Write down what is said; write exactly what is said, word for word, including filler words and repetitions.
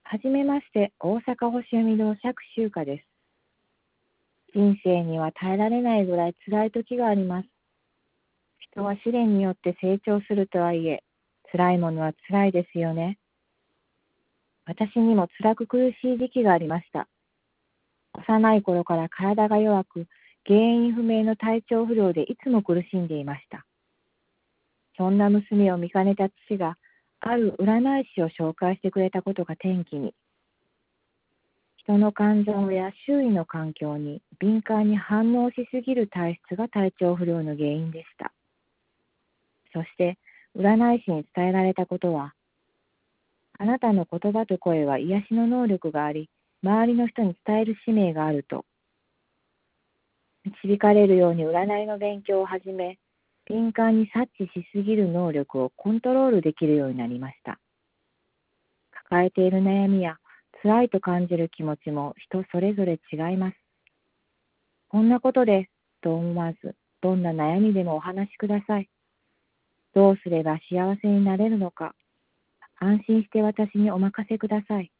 はじめまして、大阪星読堂釈秋華です。人生には耐えられないぐらい辛い時があります。人は試練によって成長するとはいえ、辛いものは辛いですよね。私にも辛く苦しい時期がありました。幼い頃から体が弱く、原因不明の体調不良でいつも苦しんでいました。そんな娘を見かねた父が、ある占い師を紹介してくれたことが転機に、人の肝臓や周囲の環境に敏感に反応しすぎる体質が体調不良の原因でした。そして占い師に伝えられたことは、あなたの言葉と声は癒しの能力があり、周りの人に伝える使命があると。導かれるように占いの勉強を始め、敏感に察知しすぎる能力をコントロールできるようになりました。抱えている悩みや辛いと感じる気持ちも人それぞれ違います。こんなことですと思わず、どんな悩みでもお話しください。どうすれば幸せになれるのか、安心して私にお任せください。